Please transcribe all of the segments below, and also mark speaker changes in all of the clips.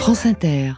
Speaker 1: France Inter.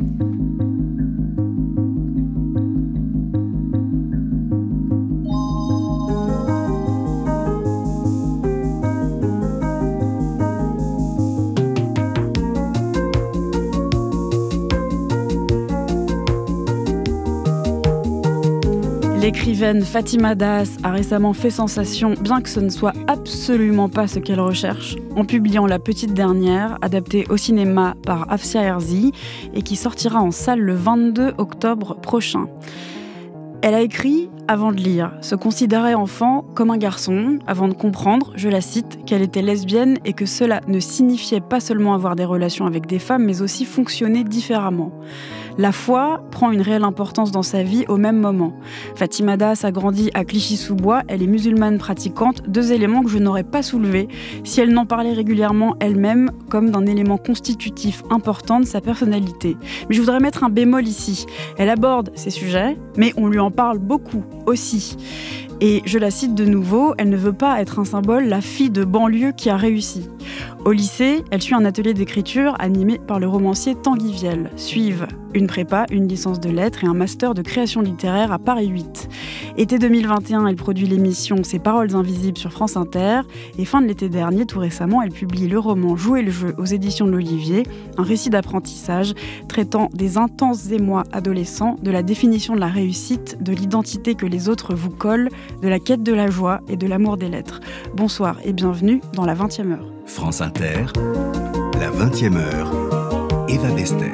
Speaker 2: L'écrivaine Fatima Das a récemment fait sensation, bien que ce ne soit absolument pas ce qu'elle recherche, en publiant La Petite Dernière, adaptée au cinéma par Afsia Herzi et qui sortira en salle le 22 octobre prochain. Elle a écrit avant de lire, se considérait enfant comme un garçon, avant de comprendre, je la cite, qu'elle était lesbienne et que cela ne signifiait pas seulement avoir des relations avec des femmes, mais aussi fonctionner différemment. La foi prend une réelle importance dans sa vie au même moment. Fatima Das a grandi à Clichy-sous-Bois, elle est musulmane pratiquante, deux éléments que je n'aurais pas soulevés si elle n'en parlait régulièrement elle-même comme d'un élément constitutif important de sa personnalité. Mais je voudrais mettre un bémol ici. Elle aborde ces sujets, mais on lui en parle beaucoup aussi. Et je la cite de nouveau, elle ne veut pas être un symbole, la fille de banlieue qui a réussi. Au lycée, elle suit un atelier d'écriture animé par le romancier Tanguy Viel. Suivent une prépa, une licence de lettres et un master de création littéraire à Paris 8. Été 2021, elle produit l'émission Ces paroles invisibles sur France Inter. Et fin de l'été dernier, tout récemment, elle publie le roman Jouer le jeu aux éditions de l'Olivier, un récit d'apprentissage traitant des intenses émois adolescents, de la définition de la réussite, de l'identité que les autres vous collent, de la quête de la joie et de l'amour des lettres. Bonsoir et bienvenue dans la 20e heure.
Speaker 3: France Inter, la 20e heure, Eva Bester.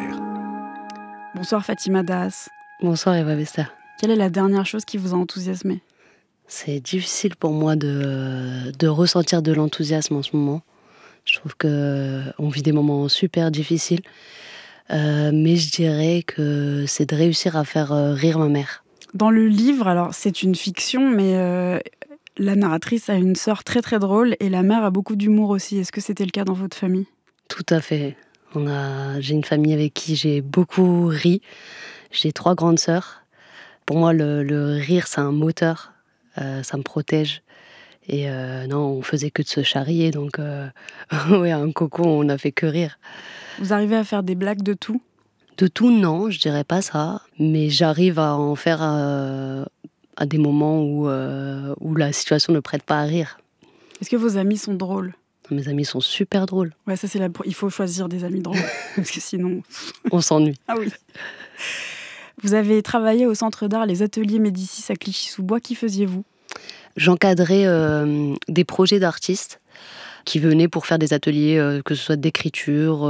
Speaker 2: Bonsoir Fatima Das.
Speaker 4: Bonsoir Eva Bester.
Speaker 2: Quelle est la dernière chose qui vous a enthousiasmé ?
Speaker 4: C'est difficile pour moi de ressentir de l'enthousiasme en ce moment. Je trouve qu'on vit des moments super difficiles. Mais je dirais que c'est de réussir à faire rire ma mère.
Speaker 2: Dans le livre, alors c'est une fiction, mais la narratrice a une sœur très très drôle et la mère a beaucoup d'humour aussi. Est-ce que c'était le cas dans votre famille ?
Speaker 4: Tout à fait. J'ai une famille avec qui j'ai beaucoup ri. J'ai 3 grandes sœurs. Pour moi, le rire, c'est un moteur. Ça me protège. Et non, on faisait que de se charrier. Donc, ouais, un cocon, on n'a fait que rire.
Speaker 2: Vous arrivez à faire des blagues de tout ?
Speaker 4: De tout, non, je dirais pas ça. Mais j'arrive à en faire à des moments où la situation ne prête pas à rire.
Speaker 2: Est-ce que vos amis sont drôles ?
Speaker 4: Mes amis sont super drôles.
Speaker 2: Ouais, ça il faut choisir des amis drôles, parce que sinon...
Speaker 4: On s'ennuie.
Speaker 2: Ah oui. Vous avez travaillé au Centre d'art Les Ateliers Médicis à Clichy-sous-Bois. Qui faisiez-vous ?
Speaker 4: J'encadrais des projets d'artistes qui venaient pour faire des ateliers, que ce soit d'écriture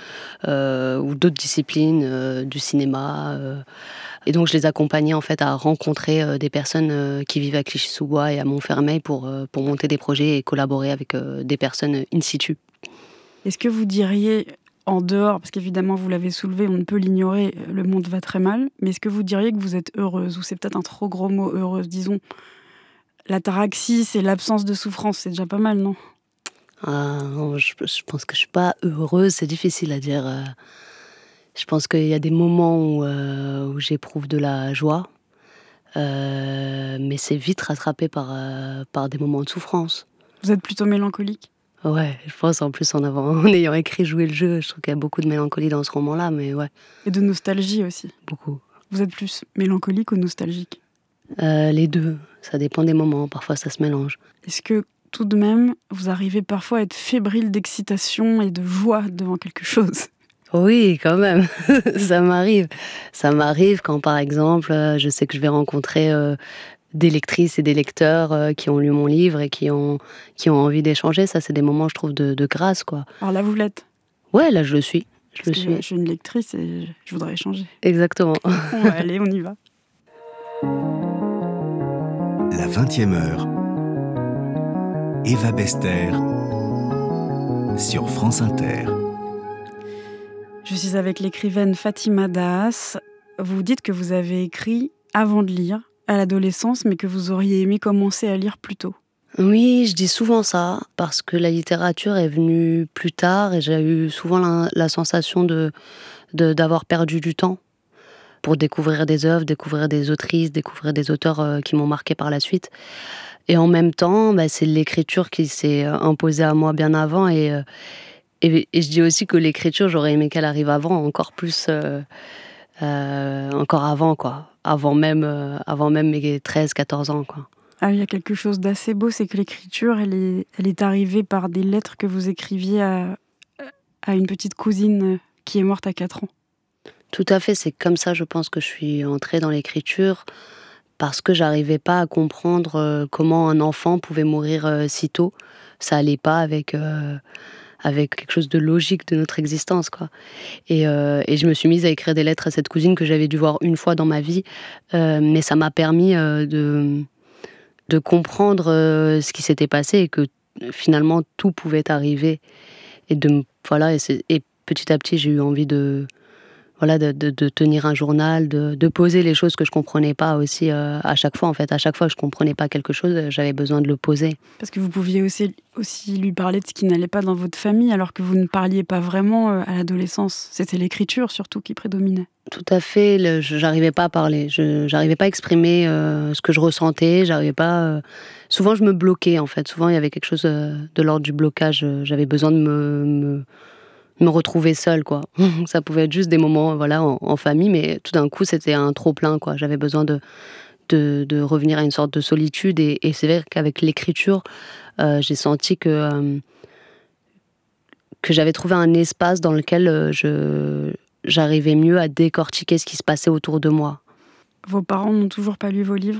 Speaker 4: ou d'autres disciplines, du cinéma. Et donc je les accompagnais en fait à rencontrer des personnes qui vivent à Clichy-sous-Bois et à Montfermeil pour monter des projets et collaborer avec des personnes in situ.
Speaker 2: Est-ce que vous diriez, en dehors, parce qu'évidemment vous l'avez soulevé, on ne peut l'ignorer, le monde va très mal, mais est-ce que vous diriez que vous êtes heureuse ? Ou c'est peut-être un trop gros mot, heureuse, disons. L'ataraxie, c'est l'absence de souffrance, c'est déjà pas mal, non ?
Speaker 4: Non, je pense que je suis pas heureuse, c'est difficile à dire. Je pense qu'il y a des moments où j'éprouve de la joie, mais c'est vite rattrapé par des moments de souffrance.
Speaker 2: Vous êtes plutôt mélancolique ?
Speaker 4: Ouais, je pense en plus en ayant écrit Jouer le jeu, je trouve qu'il y a beaucoup de mélancolie dans ce roman-là, mais ouais.
Speaker 2: Et de nostalgie aussi ?
Speaker 4: Beaucoup.
Speaker 2: Vous êtes plus mélancolique ou nostalgique ?
Speaker 4: Les deux, ça dépend des moments, parfois ça se mélange.
Speaker 2: Est-ce que tout de même, vous arrivez parfois à être fébrile d'excitation et de joie devant quelque chose ?
Speaker 4: Oui, quand même, ça m'arrive. Ça m'arrive quand, par exemple, je sais que je vais rencontrer des lectrices et des lecteurs qui ont lu mon livre et qui ont envie d'échanger. Ça, c'est des moments, je trouve, de grâce, quoi.
Speaker 2: Alors là, vous l'êtes ?
Speaker 4: Ouais, là, je le suis.
Speaker 2: Je suis une lectrice et je voudrais échanger.
Speaker 4: Exactement.
Speaker 2: Bon, allez, on y va.
Speaker 3: La 20e heure, Eva Bester sur France Inter.
Speaker 2: Je suis avec l'écrivaine Fatima Das. Vous dites que vous avez écrit avant de lire, à l'adolescence, mais que vous auriez aimé commencer à lire plus tôt.
Speaker 4: Oui, je dis souvent ça, parce que la littérature est venue plus tard et j'ai eu souvent la sensation d'avoir perdu du temps pour découvrir des œuvres, découvrir des autrices, découvrir des auteurs qui m'ont marqué par la suite. Et en même temps, c'est l'écriture qui s'est imposée à moi bien avant Et je dis aussi que l'écriture, j'aurais aimé qu'elle arrive avant, encore plus, encore avant, quoi. Avant même mes 13-14 ans, quoi.
Speaker 2: Ah, il y a quelque chose d'assez beau, c'est que l'écriture, elle est arrivée par des lettres que vous écriviez à une petite cousine qui est morte à 4 ans.
Speaker 4: Tout à fait, c'est comme ça, je pense, que je suis entrée dans l'écriture, parce que j'arrivais pas à comprendre comment un enfant pouvait mourir si tôt. Ça allait pas avec quelque chose de logique de notre existence, quoi. Et je me suis mise à écrire des lettres à cette cousine que j'avais dû voir une fois dans ma vie, mais ça m'a permis de comprendre ce qui s'était passé et que finalement tout pouvait arriver. Voilà, et petit à petit j'ai eu envie de tenir un journal, de poser les choses que je comprenais pas aussi à chaque fois. En fait, à chaque fois que je comprenais pas quelque chose, j'avais besoin de le poser.
Speaker 2: Parce que vous pouviez aussi lui parler de ce qui n'allait pas dans votre famille, alors que vous ne parliez pas vraiment à l'adolescence. C'était l'écriture surtout qui prédominait.
Speaker 4: Tout à fait, j'arrivais pas à parler, j'arrivais pas à exprimer ce que je ressentais, j'arrivais pas... Souvent je me bloquais en fait, souvent il y avait quelque chose de l'ordre du blocage, j'avais besoin de me retrouver seule, quoi. Ça pouvait être juste des moments, voilà, en famille, mais tout d'un coup c'était un trop-plein, quoi. J'avais besoin de revenir à une sorte de solitude, et c'est vrai qu'avec l'écriture, j'ai senti que j'avais trouvé un espace dans lequel j'arrivais mieux à décortiquer ce qui se passait autour de moi.
Speaker 2: Vos parents n'ont toujours pas lu vos livres ?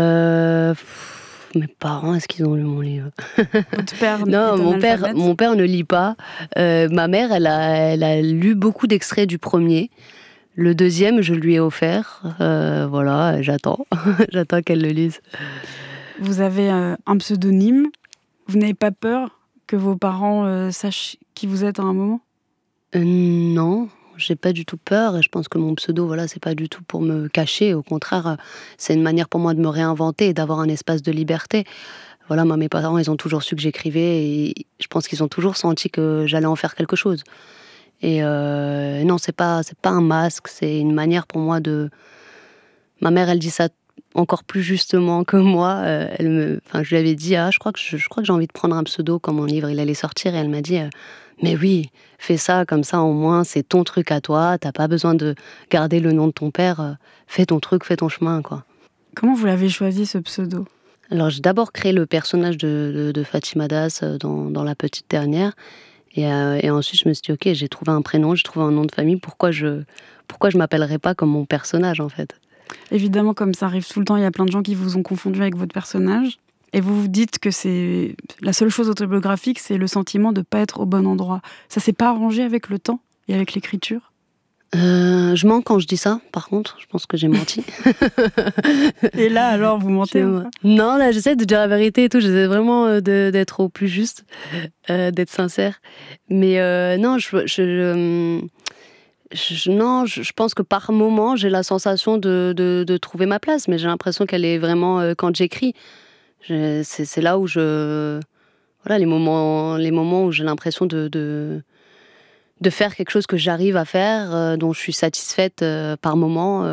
Speaker 4: Mes parents, est-ce qu'ils ont lu mon livre ?
Speaker 2: Votre père
Speaker 4: Non,
Speaker 2: est
Speaker 4: mon père ne lit pas. Ma mère, elle a lu beaucoup d'extraits du premier. Le deuxième, je lui ai offert. Voilà, j'attends. J'attends qu'elle le lise.
Speaker 2: Vous avez un pseudonyme. Vous n'avez pas peur que vos parents sachent qui vous êtes à un moment ?
Speaker 4: Non, j'ai pas du tout peur. Et je pense que mon pseudo, voilà, c'est pas du tout pour me cacher. Au contraire, c'est une manière pour moi de me réinventer et d'avoir un espace de liberté. Voilà, moi, mes parents, ils ont toujours su que j'écrivais, et je pense qu'ils ont toujours senti que j'allais en faire quelque chose. Et non, c'est pas un masque, c'est une manière pour moi de... Ma mère, elle dit ça encore plus justement que moi. Je lui avais dit, je crois que j'ai envie de prendre un pseudo quand mon livre il allait sortir, et elle m'a dit, mais oui, fais ça, comme ça au moins c'est ton truc à toi, t'as pas besoin de garder le nom de ton père, fais ton truc, fais ton chemin, quoi.
Speaker 2: Comment vous l'avez choisi, ce pseudo ?
Speaker 4: Alors j'ai d'abord créé le personnage de Fatima Das dans La Petite Dernière, et ensuite je me suis dit, ok, j'ai trouvé un prénom, j'ai trouvé un nom de famille, pourquoi je m'appellerais pas comme mon personnage, en fait.
Speaker 2: Évidemment, comme ça arrive tout le temps, il y a plein de gens qui vous ont confondu avec votre personnage, et vous vous dites que c'est la seule chose autobiographique, c'est le sentiment de ne pas être au bon endroit. Ça s'est pas arrangé avec le temps et avec l'écriture ?
Speaker 4: Je mens quand je dis ça, par contre, je pense que j'ai menti.
Speaker 2: Et là, alors, vous mentez ?
Speaker 4: Non, là, j'essaie de dire la vérité et tout, j'essaie vraiment d'être au plus juste, d'être sincère. Mais non, je pense que par moment, j'ai la sensation de trouver ma place, mais j'ai l'impression qu'elle est vraiment quand j'écris. C'est là où voilà, les moments où j'ai l'impression de faire quelque chose que j'arrive à faire, dont je suis satisfaite par moment.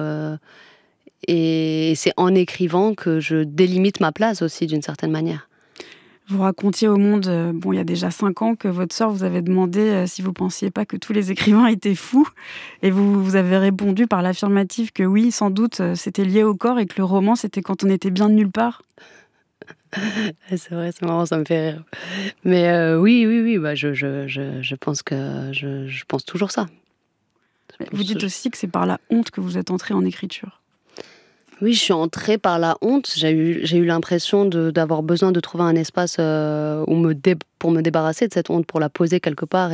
Speaker 4: Et c'est en écrivant que je délimite ma place aussi, d'une certaine manière.
Speaker 2: Vous racontiez au Monde, il y a déjà 5 ans, que votre sœur vous avait demandé si vous pensiez pas que tous les écrivains étaient fous. Et vous avez répondu par l'affirmative que oui, sans doute, c'était lié au corps, et que le roman, c'était quand on était bien de nulle part.
Speaker 4: C'est vrai, c'est marrant, ça me fait rire. Mais oui, je pense que je pense toujours ça.
Speaker 2: Vous dites aussi que c'est par la honte que vous êtes entrée en écriture.
Speaker 4: Oui, je suis entrée par la honte. J'ai eu l'impression d'avoir besoin de trouver un espace pour me débarrasser de cette honte, pour la poser quelque part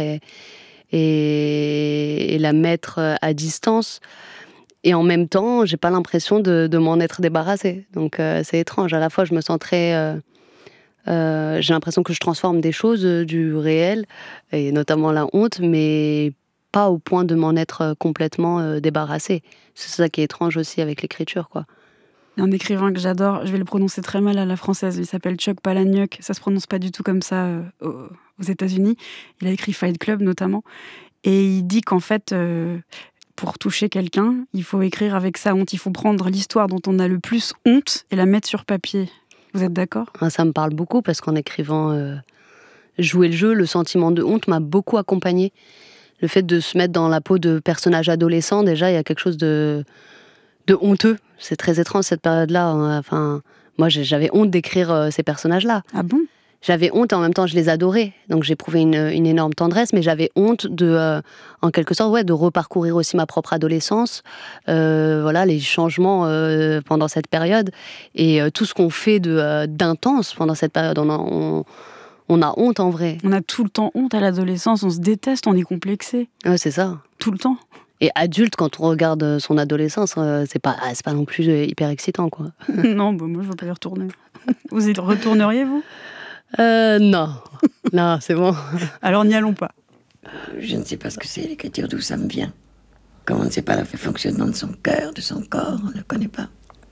Speaker 4: et la mettre à distance. Et en même temps, j'ai pas l'impression de m'en être débarrassée. Donc c'est étrange. À la fois, je me sens très... j'ai l'impression que je transforme des choses du réel, et notamment la honte, mais pas au point de m'en être complètement débarrassée. C'est ça qui est étrange aussi avec l'écriture, quoi.
Speaker 2: Il y a un écrivain que j'adore, je vais le prononcer très mal à la française, il s'appelle Chuck Palahniuk, ça se prononce pas du tout comme ça aux États-Unis. Il a écrit Fight Club notamment, et il dit qu'en fait, pour toucher quelqu'un, il faut écrire avec sa honte, il faut prendre l'histoire dont on a le plus honte et la mettre sur papier. Vous êtes d'accord ?
Speaker 4: Ça me parle beaucoup, parce qu'en écrivant jouer le jeu, le sentiment de honte m'a beaucoup accompagnée. Le fait de se mettre dans la peau de personnages adolescents, déjà, il y a quelque chose de honteux. C'est très étrange cette période-là. Enfin, moi, j'avais honte d'écrire ces personnages-là.
Speaker 2: Ah bon ?
Speaker 4: J'avais honte et en même temps, je les adorais. Donc, j'éprouvais une énorme tendresse, mais j'avais honte en quelque sorte, de reparcourir aussi ma propre adolescence. Voilà, les changements pendant cette période. Et tout ce qu'on fait d'intense pendant cette période. On a honte en vrai.
Speaker 2: On a tout le temps honte à l'adolescence, on se déteste, on est complexé.
Speaker 4: Ouais, c'est ça.
Speaker 2: Tout le temps.
Speaker 4: Et adulte, quand on regarde son adolescence, c'est pas non plus hyper excitant, quoi.
Speaker 2: Non, moi je veux pas y retourner. Vous y retourneriez, vous ?
Speaker 4: Non. Non, c'est bon.
Speaker 2: Alors n'y allons pas.
Speaker 1: Je ne sais pas ce que c'est l'écriture, d'où ça me vient. Comme on ne sait pas le fonctionnement de son cœur, de son corps, on ne le connaît pas.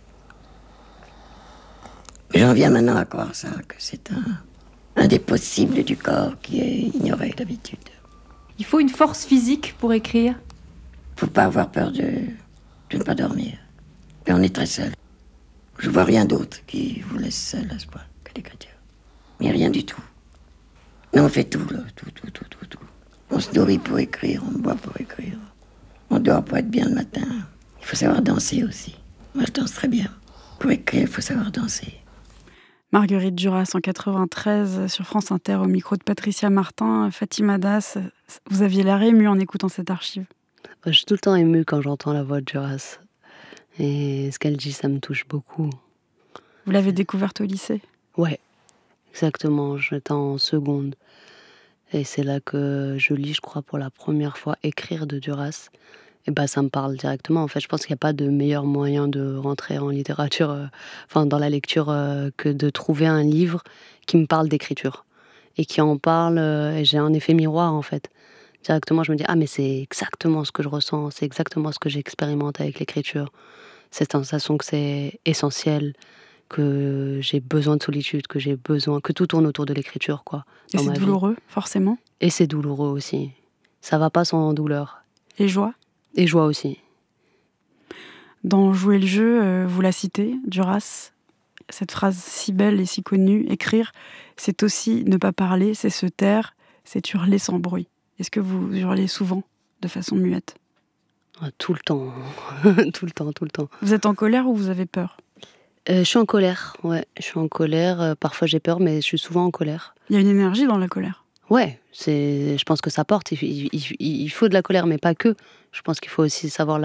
Speaker 1: J'en viens maintenant à croire ça, que c'est un des possibles du corps qui est ignoré d'habitude.
Speaker 5: Il faut une force physique pour écrire.
Speaker 1: Faut pas avoir peur de ne pas dormir. Et on est très seul. Je vois rien d'autre qui vous laisse seul à ce point que l'écriture. Mais rien du tout. Mais on fait tout, là. Tout. On se nourrit pour écrire, on boit pour écrire. On dort pour être bien le matin. Il faut savoir danser aussi. Moi, je danse très bien. Pour écrire, il faut savoir danser.
Speaker 2: Marguerite Duras, en 93, sur France Inter, au micro de Patricia Martin. Fatima Das, vous aviez l'air émue en écoutant cette archive.
Speaker 4: Je suis tout le temps émue quand j'entends la voix de Duras. Et ce qu'elle dit, ça me touche beaucoup.
Speaker 2: Vous l'avez découverte au lycée ?
Speaker 4: Ouais, exactement. J'étais en seconde. Et c'est là que je lis, je crois, pour la première fois Écrire de Duras. Et ça me parle directement. En fait, je pense qu'il n'y a pas de meilleur moyen de rentrer en littérature, dans la lecture, que de trouver un livre qui me parle d'écriture. Et qui en parle, et j'ai un effet miroir, en fait. Directement, je me dis, mais c'est exactement ce que je ressens, c'est exactement ce que j'expérimente avec l'écriture. Cette sensation que c'est essentiel, que j'ai besoin de solitude, que tout tourne autour de l'écriture, quoi.
Speaker 2: Et c'est douloureux, forcément.
Speaker 4: Et c'est douloureux aussi. Ça va pas sans douleur.
Speaker 2: Et joie ?
Speaker 4: Et joie aussi.
Speaker 2: Dans Jouer le jeu, vous la citez, Duras, cette phrase si belle et si connue, écrire, c'est aussi ne pas parler, c'est se taire, c'est hurler sans bruit. Est-ce que vous hurlez souvent, de façon muette ?
Speaker 4: Tout le temps. Tout le temps.
Speaker 2: Vous êtes en colère ou vous avez peur ?
Speaker 4: Je suis en colère, ouais. Je suis en colère. Parfois j'ai peur, mais je suis souvent en colère.
Speaker 2: Il y a une énergie dans la colère.
Speaker 4: Ouais, je pense que ça porte. Il faut de la colère, mais pas que. Je pense qu'il faut aussi savoir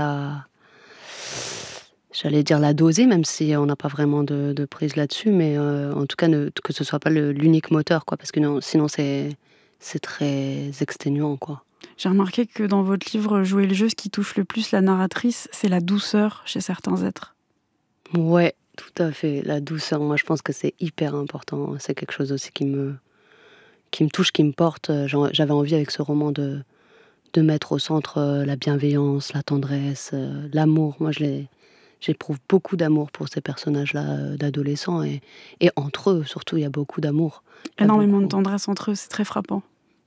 Speaker 4: j'allais dire la doser, même si on n'a pas vraiment de prise là-dessus, mais en tout cas que ce soit pas l'unique moteur, quoi, parce que sinon c'est très exténuant, quoi.
Speaker 2: J'ai remarqué que dans votre livre Jouer le jeu, ce qui touche le plus la narratrice, c'est la douceur chez certains êtres.
Speaker 4: Ouais, tout à fait. La douceur, moi je pense que c'est hyper important. C'est quelque chose aussi qui me touche, qui me porte. J'avais envie avec ce roman de mettre au centre la bienveillance, la tendresse, l'amour. Moi j'éprouve beaucoup d'amour pour ces personnages-là d'adolescents et entre eux surtout, il y a beaucoup d'amour.
Speaker 2: Énormément de tendresse entre eux, c'est très frappant.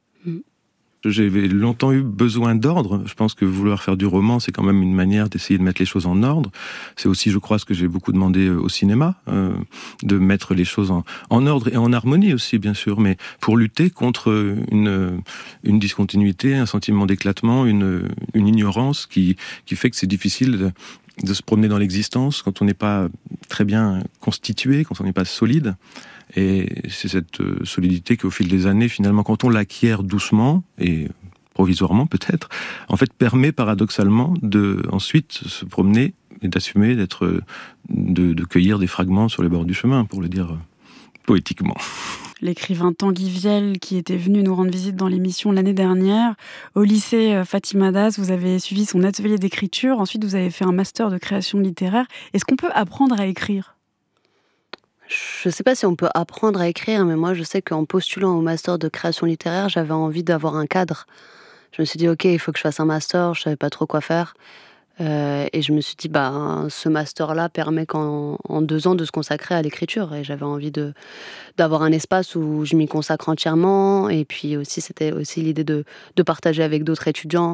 Speaker 6: J'avais longtemps eu besoin d'ordre. Je pense que vouloir faire du roman, c'est quand même une manière d'essayer de mettre les choses en ordre. C'est aussi, je crois, ce que j'ai beaucoup demandé au cinéma, de mettre les choses en ordre et en harmonie aussi, bien sûr, mais pour lutter contre une discontinuité, un sentiment d'éclatement, une ignorance qui fait que c'est difficile de se promener dans l'existence quand on n'est pas très bien constitué, quand on n'est pas solide. Et c'est cette solidité qu'au fil des années, finalement, quand on l'acquiert doucement et provisoirement peut-être, en fait, permet paradoxalement de ensuite se promener et d'assumer de cueillir des fragments sur les bords du chemin, pour le dire poétiquement.
Speaker 2: L'écrivain Tanguy Viel, qui était venu nous rendre visite dans l'émission l'année dernière. Au lycée Fatima Das, vous avez suivi son atelier d'écriture. Ensuite, vous avez fait un master de création littéraire. Est-ce qu'on peut apprendre à écrire ?
Speaker 4: Je ne sais pas si on peut apprendre à écrire, mais moi, je sais qu'en postulant au master de création littéraire, j'avais envie d'avoir un cadre. Je me suis dit, ok, il faut que je fasse un master. Je ne savais pas trop quoi faire. Et je me suis dit, ce master-là permet en 2 ans de se consacrer à l'écriture. Et j'avais envie d'avoir un espace où je m'y consacre entièrement. Et puis aussi, c'était aussi l'idée de partager avec d'autres étudiants,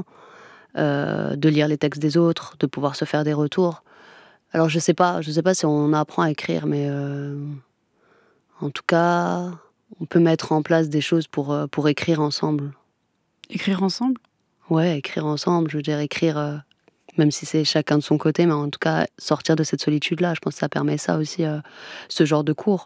Speaker 4: de lire les textes des autres, de pouvoir se faire des retours. Alors je sais pas si on apprend à écrire, mais en tout cas, on peut mettre en place des choses pour écrire ensemble.
Speaker 2: Écrire ensemble ?
Speaker 4: Ouais, écrire ensemble, je veux dire écrire, même si c'est chacun de son côté, mais en tout cas sortir de cette solitude-là, je pense que ça permet ça aussi, ce genre de cours.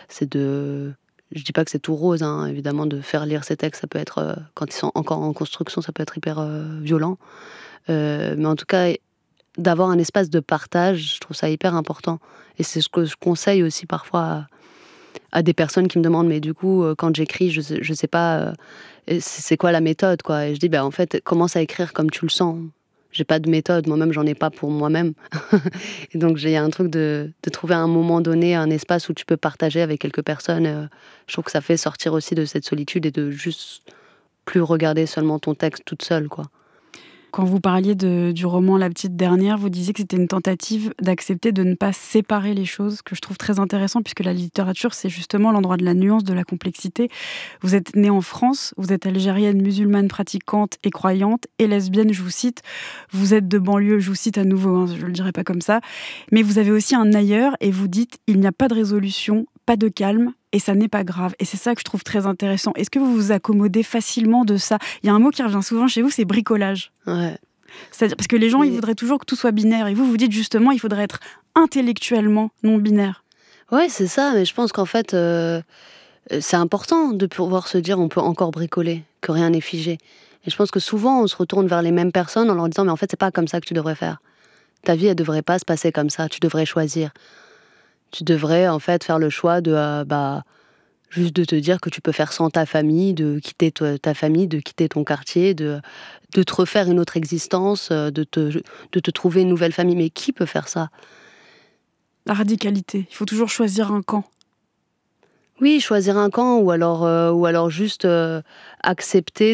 Speaker 4: Je dis pas que c'est tout rose, hein, évidemment, de faire lire ces textes, ça peut être, quand ils sont encore en construction, ça peut être hyper violent. Mais en tout cas, d'avoir un espace de partage, je trouve ça hyper important. Et c'est ce que je conseille aussi parfois à des personnes qui me demandent, mais du coup, quand j'écris, je sais pas, c'est quoi la méthode, quoi. Et je dis, en fait, commence à écrire comme tu le sens. J'ai pas de méthode, moi-même, j'en ai pas pour moi-même. Et donc, il y a un truc de trouver à un moment donné un espace où tu peux partager avec quelques personnes. Je trouve que ça fait sortir aussi de cette solitude et de juste plus regarder seulement ton texte toute seule, quoi.
Speaker 2: Quand vous parliez du roman La Petite Dernière, vous disiez que c'était une tentative d'accepter de ne pas séparer les choses, que je trouve très intéressant, puisque la littérature, c'est justement l'endroit de la nuance, de la complexité. Vous êtes née en France, vous êtes algérienne, musulmane, pratiquante et croyante, et lesbienne, je vous cite. Vous êtes de banlieue, je vous cite à nouveau, hein, je ne le dirai pas comme ça. Mais vous avez aussi un ailleurs, et vous dites « il n'y a pas de résolution, pas de calme ». Et ça n'est pas grave. Et c'est ça que je trouve très intéressant. Est-ce que vous vous accommodez facilement de ça ? Il y a un mot qui revient souvent chez vous, c'est bricolage.
Speaker 4: Ouais.
Speaker 2: C'est-à-dire, parce que les gens, ils voudraient toujours que tout soit binaire. Et vous dites justement, il faudrait être intellectuellement non binaire.
Speaker 4: Ouais, c'est ça. Mais je pense qu'en fait, c'est important de pouvoir se dire on peut encore bricoler, que rien n'est figé. Et je pense que souvent, on se retourne vers les mêmes personnes en leur disant mais en fait, c'est pas comme ça que tu devrais faire. Ta vie, elle devrait pas se passer comme ça. Tu devrais choisir. Tu devrais en fait faire le choix de juste de te dire que tu peux faire sans ta famille, de quitter ta famille, de quitter ton quartier, de te refaire une autre existence, de te trouver une nouvelle famille. Mais qui peut faire ça ?
Speaker 2: La radicalité. Il faut toujours choisir un camp.
Speaker 4: Oui, choisir un camp ou alors juste accepter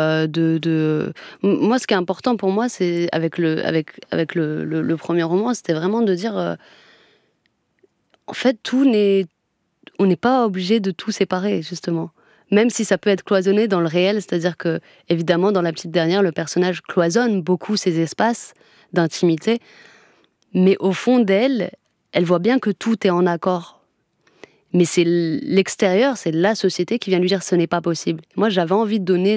Speaker 4: Moi, ce qui est important pour moi, c'est avec le premier roman, c'était vraiment de dire en fait, on n'est pas obligé de tout séparer, justement. Même si ça peut être cloisonné dans le réel, c'est-à-dire que, évidemment, dans La Petite Dernière, le personnage cloisonne beaucoup ses espaces d'intimité, mais au fond d'elle, elle voit bien que tout est en accord. Mais c'est l'extérieur, c'est la société qui vient lui dire que ce n'est pas possible. Moi, j'avais envie de donner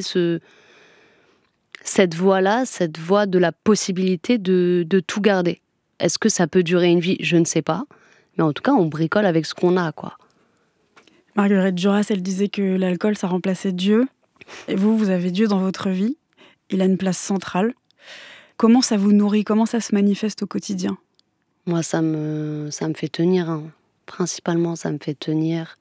Speaker 4: cette voie-là, cette voie de la possibilité de tout garder. Est-ce que ça peut durer une vie ? Je ne sais pas. Mais en tout cas, on bricole avec ce qu'on a, quoi.
Speaker 2: Marguerite Duras, elle disait que l'alcool, ça remplaçait Dieu. Et vous avez Dieu dans votre vie. Il a une place centrale. Comment ça vous nourrit ? Comment ça se manifeste au quotidien ?
Speaker 4: Moi, ça me fait tenir. Hein. Principalement, ça me fait tenir.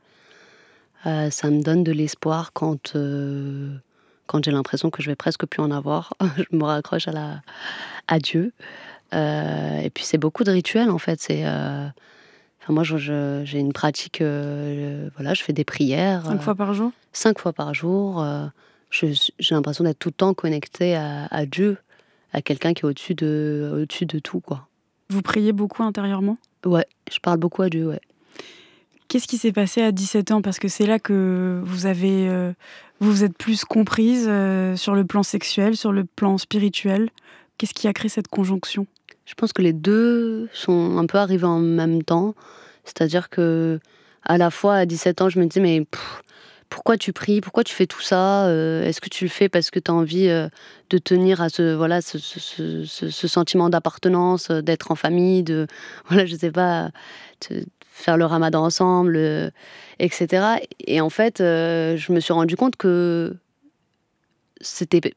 Speaker 4: Ça me donne de l'espoir quand j'ai l'impression que je vais presque plus en avoir. Je me raccroche à Dieu. Et puis, c'est beaucoup de rituels, en fait. Moi, j'ai une pratique, je fais des prières.
Speaker 2: 5 fois par jour ?
Speaker 4: 5 fois par jour. J'ai l'impression d'être tout le temps connectée à Dieu, à quelqu'un qui est au-dessus de tout, quoi.
Speaker 2: Vous priez beaucoup intérieurement ?
Speaker 4: Ouais, je parle beaucoup à Dieu, ouais.
Speaker 2: Qu'est-ce qui s'est passé à 17 ans ? Parce que c'est là que vous vous êtes plus comprise sur le plan sexuel, sur le plan spirituel. Qu'est-ce qui a créé cette conjonction ?
Speaker 4: Je pense que les deux sont un peu arrivés en même temps. C'est-à-dire que, à la fois, à 17 ans, je me disais, mais pourquoi tu pries ? Pourquoi tu fais tout ça ? Est-ce que tu le fais parce que tu as envie de tenir à ce sentiment d'appartenance, d'être en famille, je sais pas, faire le ramadan ensemble, etc. Et en fait, je me suis rendu compte que c'était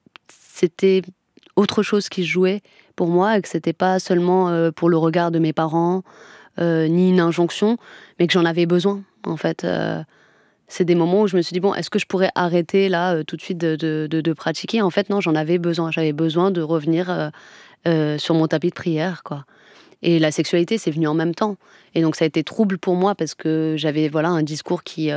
Speaker 4: autre chose qui se jouait pour moi, et que c'était pas seulement pour le regard de mes parents, ni une injonction, mais que j'en avais besoin, en fait. C'est des moments où je me suis dit, bon, est-ce que je pourrais arrêter, là, tout de suite, de pratiquer ? En fait, non, j'en avais besoin. J'avais besoin de revenir sur mon tapis de prière, quoi. Et la sexualité, c'est venu en même temps. Et donc, ça a été trouble pour moi, parce que j'avais, un discours qui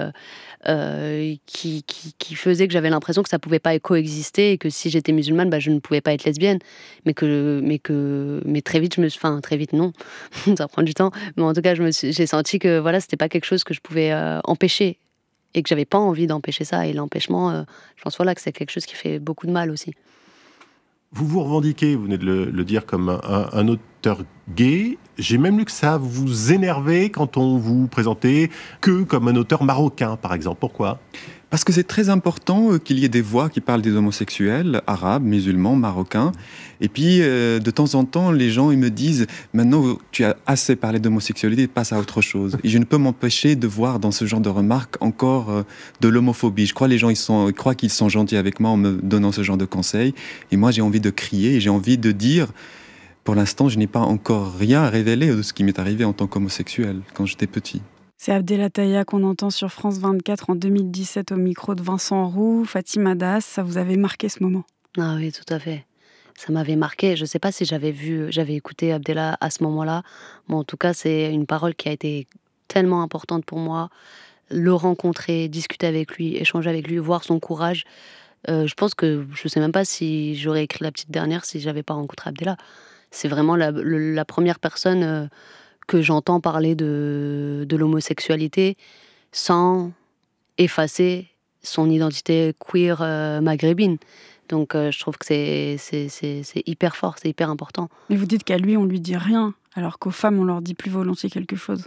Speaker 4: faisait que j'avais l'impression que ça pouvait pas coexister, et que si j'étais musulmane, je ne pouvais pas être lesbienne. Mais très vite, très vite, non. Ça prend du temps. Mais en tout cas, j'ai senti que, c'était pas quelque chose que je pouvais empêcher. Et que j'avais pas envie d'empêcher ça. Et l'empêchement, je pense que c'est quelque chose qui fait beaucoup de mal aussi.
Speaker 7: Vous vous revendiquez, vous venez de le dire, comme un autre auteur gay. J'ai même lu que ça vous énervait quand on vous présentait que comme un auteur marocain, par exemple. Pourquoi ?
Speaker 8: Parce que c'est très important qu'il y ait des voix qui parlent des homosexuels, arabes, musulmans, marocains. Et puis, de temps en temps, les gens ils me disent « Maintenant, tu as assez parlé d'homosexualité, passe à autre chose. » Et je ne peux m'empêcher de voir dans ce genre de remarques encore de l'homophobie. Je crois que les gens ils croient qu'ils sont gentils avec moi en me donnant ce genre de conseils. Et moi, j'ai envie de crier et j'ai envie de dire « Pour l'instant, je n'ai pas encore rien révélé de ce qui m'est arrivé en tant qu'homosexuel quand j'étais petit. »
Speaker 2: C'est Abdelataya qu'on entend sur France 24 en 2017 au micro de Vincent Roux. Fatima Das, ça vous avait marqué ce moment ?
Speaker 4: Ah oui, tout à fait. Ça m'avait marqué. Je ne sais pas si j'avais écouté Abdella à ce moment-là. Mais en tout cas, c'est une parole qui a été tellement importante pour moi. Le rencontrer, discuter avec lui, échanger avec lui, voir son courage. Je pense que je ne sais même pas si j'aurais écrit la petite dernière si je n'avais pas rencontré Abdella. C'est vraiment la première personne... que j'entends parler de l'homosexualité sans effacer son identité queer maghrébine. Donc je trouve que c'est hyper fort, c'est hyper important.
Speaker 2: Mais vous dites qu'à lui, on lui dit rien, alors qu'aux femmes, on leur dit plus volontiers quelque chose.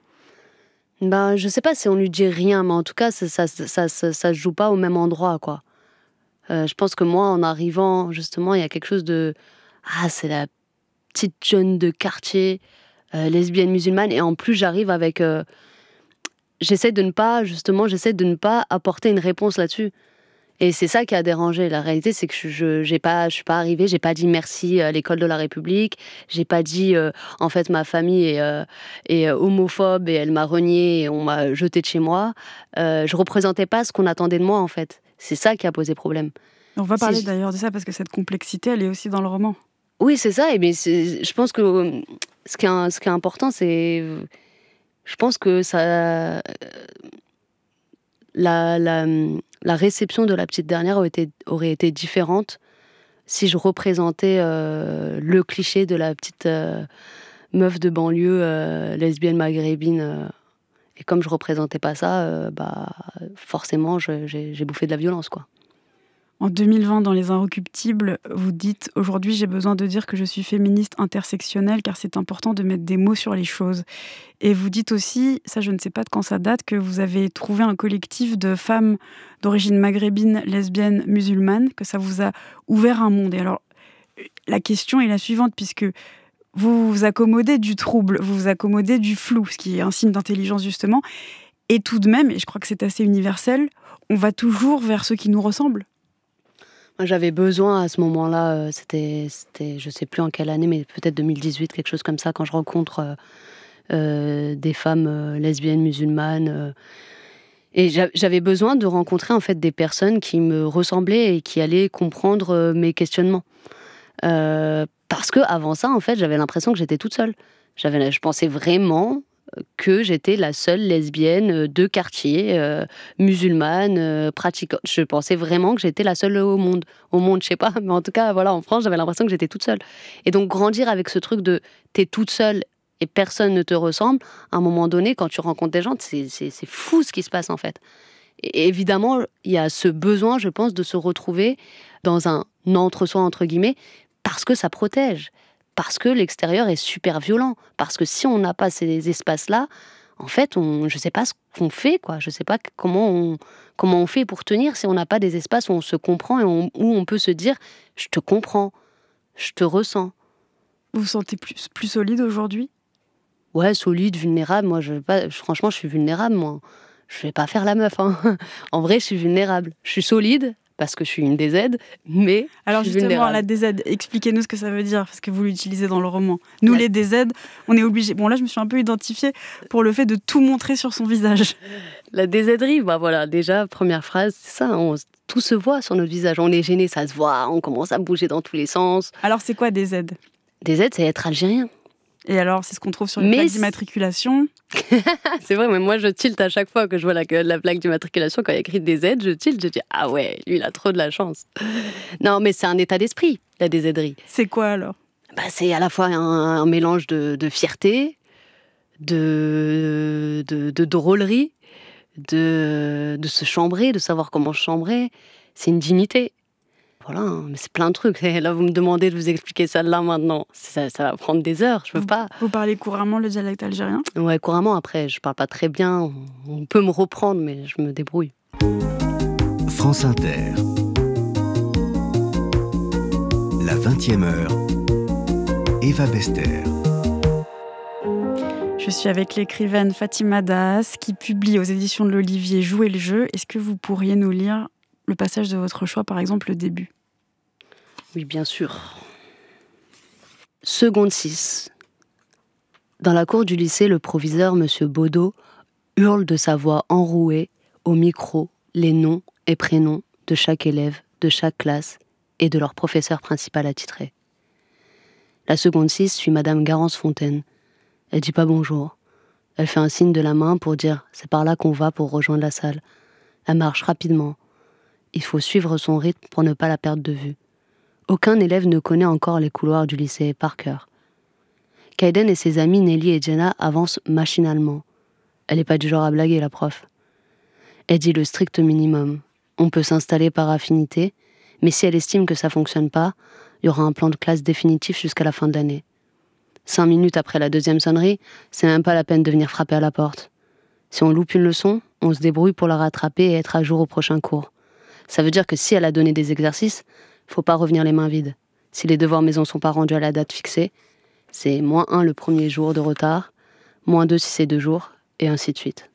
Speaker 4: Ben, je sais pas si on lui dit rien, mais en tout cas, ça se joue pas au même endroit, quoi. Je pense que moi, en arrivant, justement, il y a quelque chose de... Ah, c'est la petite jeune de quartier... lesbienne musulmane, et en plus j'arrive avec j'essaie de ne pas apporter une réponse là-dessus, et c'est ça qui a dérangé. La réalité, c'est que je suis pas arrivée, j'ai pas dit merci à l'école de la République, j'ai pas dit en fait ma famille est homophobe et elle m'a renié et on m'a jeté de chez moi. Je représentais pas ce qu'on attendait de moi, en fait. C'est ça qui a posé problème.
Speaker 2: On va parler d'ailleurs de ça, parce que cette complexité, elle est aussi dans le roman.
Speaker 4: Oui, c'est ça. Et bien, je pense que ce qui est important, c'est... Je pense que ça... La réception de la petite dernière aurait été différente si je représentais le cliché de la petite meuf de banlieue lesbienne maghrébine. Et comme je représentais pas ça, forcément, j'ai bouffé de la violence, quoi.
Speaker 2: En 2020, dans Les Inrecuptibles, vous dites « Aujourd'hui, j'ai besoin de dire que je suis féministe intersectionnelle car c'est important de mettre des mots sur les choses. » Et vous dites aussi, ça je ne sais pas de quand ça date, que vous avez trouvé un collectif de femmes d'origine maghrébine, lesbienne, musulmane, que ça vous a ouvert un monde. Et alors, la question est la suivante, puisque vous vous accommodez du trouble, vous vous accommodez du flou, ce qui est un signe d'intelligence justement, et tout de même, et je crois que c'est assez universel, on va toujours vers ceux qui nous ressemblent.
Speaker 4: J'avais besoin à ce moment-là, c'était je sais plus en quelle année, mais peut-être 2018, quelque chose comme ça, quand je rencontre des femmes lesbiennes, musulmanes. Et j'avais besoin de rencontrer en fait des personnes qui me ressemblaient et qui allaient comprendre mes questionnements. Parce que avant ça, en fait, j'avais l'impression que j'étais toute seule. Je pensais vraiment que j'étais la seule lesbienne de quartier, musulmane, pratiquante. Je pensais vraiment que j'étais la seule au monde. Au monde, je sais pas, mais en tout cas, voilà, en France, j'avais l'impression que j'étais toute seule. Et donc, grandir avec ce truc de t'es toute seule et personne ne te ressemble, à un moment donné, quand tu rencontres des gens, c'est fou ce qui se passe, en fait. Et évidemment, il y a ce besoin, je pense, de se retrouver dans un entre-soi, entre guillemets, parce que ça protège. Parce que l'extérieur est super violent. Parce que si on n'a pas ces espaces-là, en fait, je ne sais pas ce qu'on fait, quoi. Je ne sais pas comment on fait pour tenir si on n'a pas des espaces où on se comprend et où on peut se dire « je te comprends, je te ressens ».
Speaker 2: Vous vous sentez plus solide aujourd'hui ?
Speaker 4: Ouais, solide, vulnérable. Moi, franchement, je suis vulnérable, moi. Je ne vais pas faire la meuf, hein. En vrai, je suis vulnérable. Je suis solide, parce que je suis une DZ, mais
Speaker 2: alors
Speaker 4: je suis
Speaker 2: justement,
Speaker 4: vulnérable.
Speaker 2: la DZ, expliquez-nous ce que ça veut dire, parce que vous l'utilisez dans le roman. Nous, les DZ, on est obligés... Bon, là, je me suis un peu identifiée pour le fait de tout montrer sur son visage.
Speaker 4: La DZ-erie, voilà, déjà, première phrase, c'est ça, tout se voit sur notre visage. On est gêné, ça se voit, on commence à bouger dans tous les sens.
Speaker 2: Alors, c'est quoi DZ ?
Speaker 4: DZ, c'est être algérien.
Speaker 2: Et alors, c'est ce qu'on trouve sur les plaques d'immatriculation.
Speaker 4: C'est vrai, mais moi, je tilte à chaque fois que je vois la plaque d'immatriculation, quand il y a écrit DZ, je tilte, je dis « Ah ouais, lui, il a trop de la chance ». Non, mais c'est un état d'esprit, la DZ-erie.
Speaker 2: C'est quoi, alors ?
Speaker 4: C'est à la fois un mélange de fierté, de drôlerie, de se chambrer, de savoir comment se chambrer. C'est une dignité. Voilà, hein, mais c'est plein de trucs. Et là, vous me demandez de vous expliquer ça là maintenant. Ça va prendre des heures, je peux pas.
Speaker 2: Vous parlez couramment le dialecte algérien ?
Speaker 4: Ouais, couramment. Après, je parle pas très bien. On peut me reprendre, mais je me débrouille.
Speaker 3: France Inter. La 20e heure. Eva Bester.
Speaker 2: Je suis avec l'écrivaine Fatima Das qui publie aux éditions de l'Olivier Jouer le jeu. Est-ce que vous pourriez nous lire le passage de votre choix, par exemple le début ?
Speaker 4: Oui, bien sûr. Seconde 6. Dans la cour du lycée, le proviseur, M. Baudot, hurle de sa voix enrouée au micro les noms et prénoms de chaque élève, de chaque classe et de leur professeur principal attitré. La seconde 6 suit Madame Garance Fontaine. Elle dit pas bonjour. Elle fait un signe de la main pour dire « c'est par là qu'on va pour rejoindre la salle ». Elle marche rapidement. Il faut suivre son rythme pour ne pas la perdre de vue. Aucun élève ne connaît encore les couloirs du lycée par cœur. Kaiden et ses amis Nelly et Jenna avancent machinalement. Elle n'est pas du genre à blaguer, la prof. Elle dit le strict minimum. On peut s'installer par affinité, mais si elle estime que ça fonctionne pas, il y aura un plan de classe définitif jusqu'à la fin de l'année. 5 minutes après la deuxième sonnerie, c'est même pas la peine de venir frapper à la porte. Si on loupe une leçon, on se débrouille pour la rattraper et être à jour au prochain cours. Ça veut dire que si elle a donné des exercices, faut pas revenir les mains vides. Si les devoirs maison sont pas rendus à la date fixée, c'est -1 le premier jour de retard, -2 si c'est 2 jours, et ainsi de suite.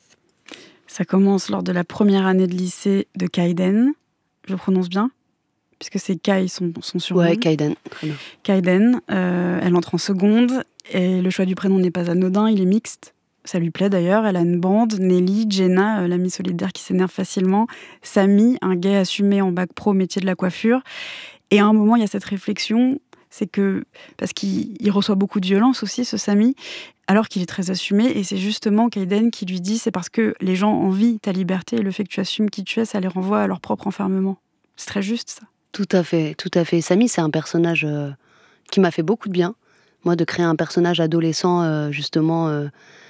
Speaker 2: Ça commence lors de la première année de lycée de Kaiden. Je prononce bien ? Puisque c'est Kai, son surnom.
Speaker 4: Ouais, Kaiden, très bien.
Speaker 2: Kaiden, elle entre en seconde, et le choix du prénom n'est pas anodin, il est mixte. Ça lui plaît d'ailleurs, elle a une bande, Nelly, Jenna, l'amie solidaire qui s'énerve facilement, Samy, un gay assumé en bac pro métier de la coiffure. Et à un moment, il y a cette réflexion, c'est que, parce qu'il reçoit beaucoup de violence aussi, ce Samy, alors qu'il est très assumé, et c'est justement Kaiden qui lui dit, c'est parce que les gens envient ta liberté, et le fait que tu assumes qui tu es, ça les renvoie à leur propre enfermement. C'est très juste, ça.
Speaker 4: Tout à fait, tout à fait. Samy, c'est un personnage qui m'a fait beaucoup de bien. Moi, de créer un personnage adolescent, justement,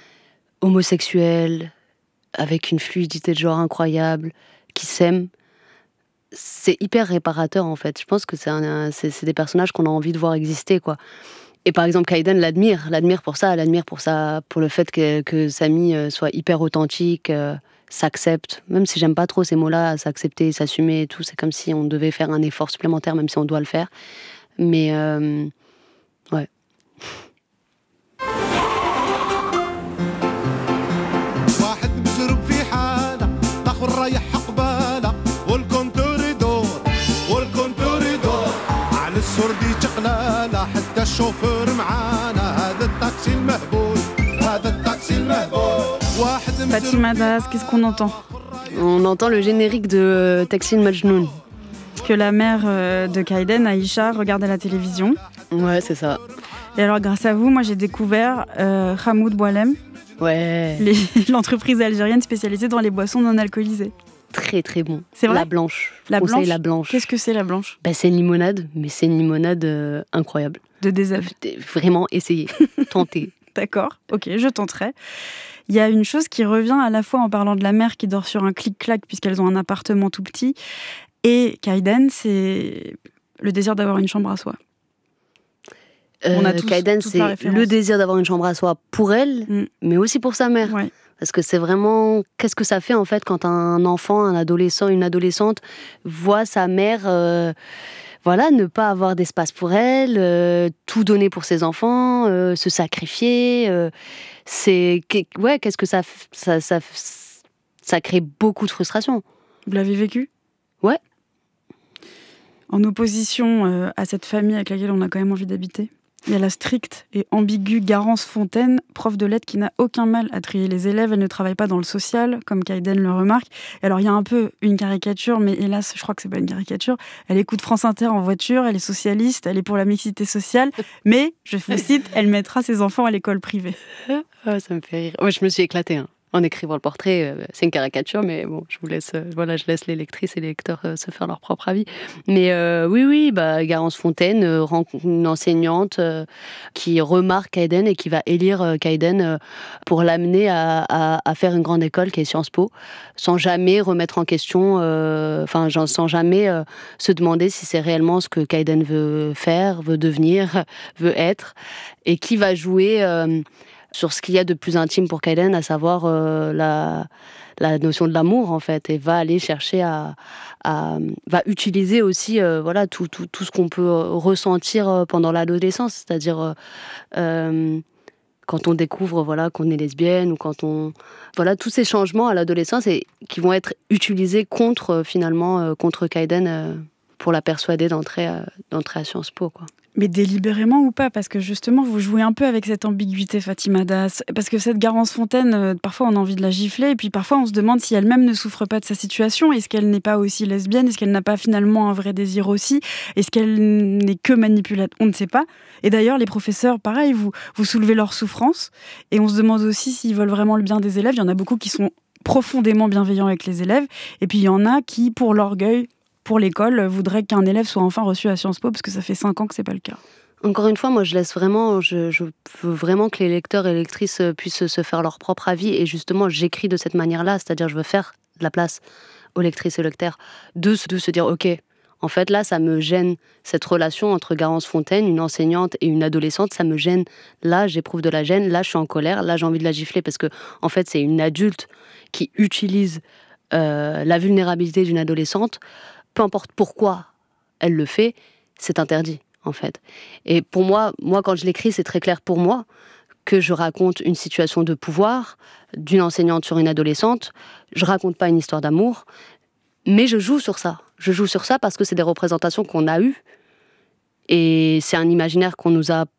Speaker 4: homosexuel, avec une fluidité de genre incroyable, qui s'aime, c'est hyper réparateur, en fait. Je pense que c'est des personnages qu'on a envie de voir exister, quoi. Et par exemple, Kaiden l'admire pour ça, pour le fait que Samy soit hyper authentique, s'accepte, même si j'aime pas trop ces mots-là, s'accepter, s'assumer et tout, c'est comme si on devait faire un effort supplémentaire, même si on doit le faire. Mais, ouais.
Speaker 2: Fatima Das, qu'est-ce qu'on entend ?
Speaker 4: On entend le générique de Taxi Majnoun.
Speaker 2: Que la mère de Kaiden, Aïcha, regarde à la télévision.
Speaker 4: Ouais, c'est ça.
Speaker 2: Et alors, grâce à vous, moi, j'ai découvert Hamoud Boualem.
Speaker 4: Ouais.
Speaker 2: L'entreprise algérienne spécialisée dans les boissons non alcoolisées.
Speaker 4: Très, très bon.
Speaker 2: C'est vrai ?
Speaker 4: La Blanche.
Speaker 2: La Blanche.
Speaker 4: La Blanche.
Speaker 2: Qu'est-ce que c'est, la Blanche ?
Speaker 4: C'est une limonade, mais c'est une limonade incroyable.
Speaker 2: De désab.
Speaker 4: Vraiment, essayez. Tentez.
Speaker 2: D'accord, ok, je tenterai. Il y a une chose qui revient à la fois en parlant de la mère qui dort sur un clic-clac puisqu'elles ont un appartement tout petit, et Kaiden, c'est le désir d'avoir une chambre à soi.
Speaker 4: Kaiden, c'est le désir d'avoir une chambre à soi pour elle, mais aussi pour sa mère.
Speaker 2: Ouais.
Speaker 4: Parce que c'est vraiment... Qu'est-ce que ça fait, en fait, quand un enfant, un adolescent, une adolescente voit sa mère... ne pas avoir d'espace pour elle, tout donner pour ses enfants, se sacrifier. Qu'est-ce que ça crée beaucoup de frustration.
Speaker 2: Vous l'avez vécu ?
Speaker 4: Ouais.
Speaker 2: En opposition à cette famille avec laquelle on a quand même envie d'habiter, il y a la stricte et ambiguë Garance Fontaine, prof de lettres qui n'a aucun mal à trier les élèves. Elle ne travaille pas dans le social, comme Kaiden le remarque. Et alors, il y a un peu une caricature, mais hélas, je crois que c'est pas une caricature. Elle écoute France Inter en voiture, elle est socialiste, elle est pour la mixité sociale, mais, je vous cite, elle mettra ses enfants à l'école privée.
Speaker 4: Ça me fait rire. Ouais, je me suis éclatée. en écrivant le portrait. C'est une caricature, mais bon, je laisse les lectrices et les lecteurs se faire leur propre avis. Mais oui, Garance Fontaine rencontre une enseignante qui remarque Kayden et qui va élire Kayden pour l'amener à faire une grande école qui est Sciences Po, sans jamais remettre en question, sans jamais se demander si c'est réellement ce que Kayden veut faire, veut devenir, veut être, et qui va jouer sur ce qu'il y a de plus intime pour Kayden, à savoir la notion de l'amour, en fait, et va aller chercher va utiliser aussi tout ce qu'on peut ressentir pendant l'adolescence, c'est-à-dire quand on découvre qu'on est lesbienne, ou quand tous ces changements à l'adolescence et qui vont être utilisés contre Kayden pour la persuader d'entrer à Sciences Po, quoi.
Speaker 2: Mais délibérément ou pas, parce que justement, vous jouez un peu avec cette ambiguïté, Fatima Das. Parce que cette Garance Fontaine, parfois on a envie de la gifler, et puis parfois on se demande si elle-même ne souffre pas de sa situation. Est-ce qu'elle n'est pas aussi lesbienne? Est-ce qu'elle n'a pas finalement un vrai désir aussi? Est-ce qu'elle n'est que manipulatrice? On ne sait pas. Et d'ailleurs, les professeurs, pareil, vous soulevez leur souffrance, et on se demande aussi s'ils veulent vraiment le bien des élèves. Il y en a beaucoup qui sont profondément bienveillants avec les élèves, et puis il y en a qui, pour l'orgueil, pour l'école, voudrait qu'un élève soit enfin reçu à Sciences Po, parce que ça fait 5 ans que c'est pas le cas.
Speaker 4: Encore une fois, moi je veux vraiment que les lecteurs et lectrices puissent se faire leur propre avis, et justement j'écris de cette manière-là, c'est-à-dire je veux faire de la place aux lectrices et lecteurs de se dire ok, en fait là ça me gêne, cette relation entre Garance Fontaine, une enseignante, et une adolescente, ça me gêne, là j'éprouve de la gêne, là je suis en colère, là j'ai envie de la gifler, parce que en fait c'est une adulte qui utilise la vulnérabilité d'une adolescente. Peu importe pourquoi elle le fait, c'est interdit, en fait. Et pour moi, quand je l'écris, c'est très clair pour moi que je raconte une situation de pouvoir d'une enseignante sur une adolescente. Je raconte pas une histoire d'amour, mais je joue sur ça. Je joue sur ça parce que c'est des représentations qu'on a eues, et c'est un imaginaire qu'on nous a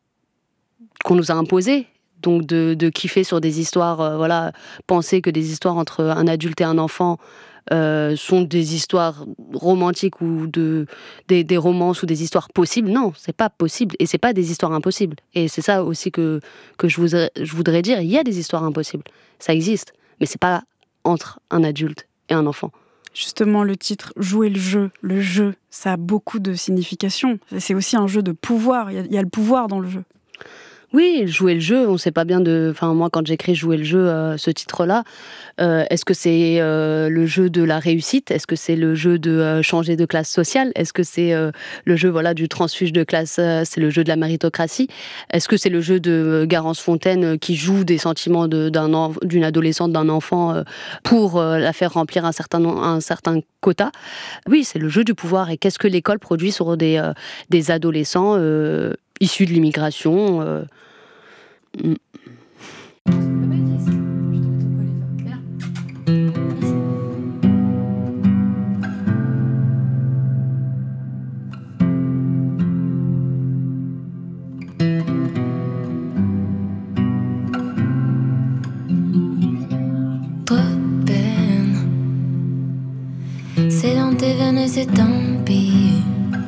Speaker 4: imposé. Donc de kiffer sur des histoires, penser que des histoires entre un adulte et un enfant sont des histoires romantiques ou des romances ou des histoires possibles. Non, c'est pas possible, et c'est pas des histoires impossibles. Et c'est ça aussi que je voudrais dire. Il y a des histoires impossibles, ça existe, mais c'est pas entre un adulte et un enfant.
Speaker 2: Justement, le titre « Jouer le jeu, ça a beaucoup de signification. C'est aussi un jeu de pouvoir, il y a le pouvoir dans le jeu.
Speaker 4: Oui, jouer le jeu, on ne sait pas bien moi, quand j'écris jouer le jeu, ce titre-là, est-ce que c'est le jeu de la réussite? Est-ce que c'est le jeu de changer de classe sociale? Est-ce que c'est le jeu du transfuge de classe? C'est le jeu de la méritocratie? Est-ce que c'est le jeu de Garance Fontaine qui joue des sentiments d'une adolescente, d'un enfant, pour la faire remplir un certain quota? Oui, c'est le jeu du pouvoir. Et qu'est-ce que l'école produit sur des adolescents issus de l'immigration?
Speaker 9: Trop de peine, c'est dans tes veines et c'est tant pis.